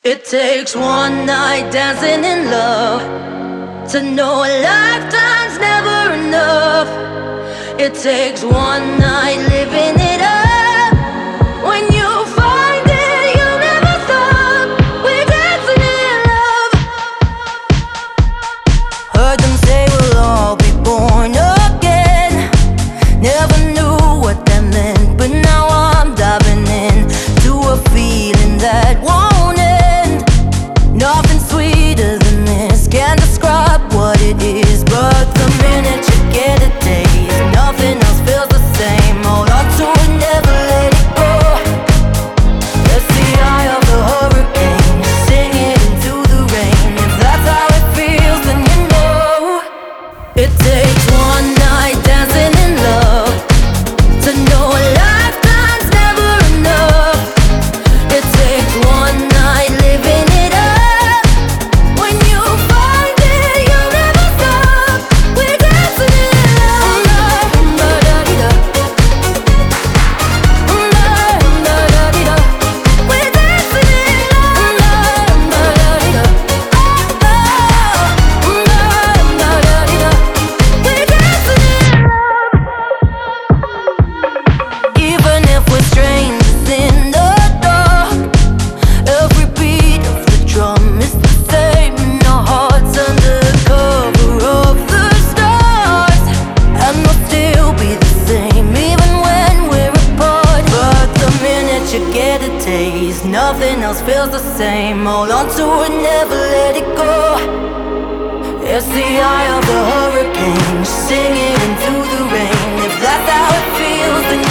It takes one night dancing in love to know a lifetime's never enough. It takes one night living it up. When you find it, you'll never stop. We're dancing in love. Heard them say we'll all be born again. Never knew what that meant, but now I'm diving in to a feeling that won't end. Nothing sweeter than this, can't describe what it is, but the minute you get a taste, nothing else feels the same. Hold on to it, never let it go. It's the eye of the hurricane, sing it into the rain. If that's how it feels, then you know. It takes one night dancing in love to know a lifetime's never enough. It takes one night living it up. When you find it, you'll never stop. We're dancing in love. Da-da-dee-da. Da-da-dee-da. We're dancing in love. Da-da-dee-da. Da-da-dee-da. We're dancing in love. Even if we're strangers in the dark, every beat of the drum is the same in our hearts under cover of the stars. And we'll still be the same even when we're apart. But the minute you get a taste, nothing else feels the same. Hold on to it, never let it go. It's the eye of the hurricane, sing it into the rain. If that's how it feels, then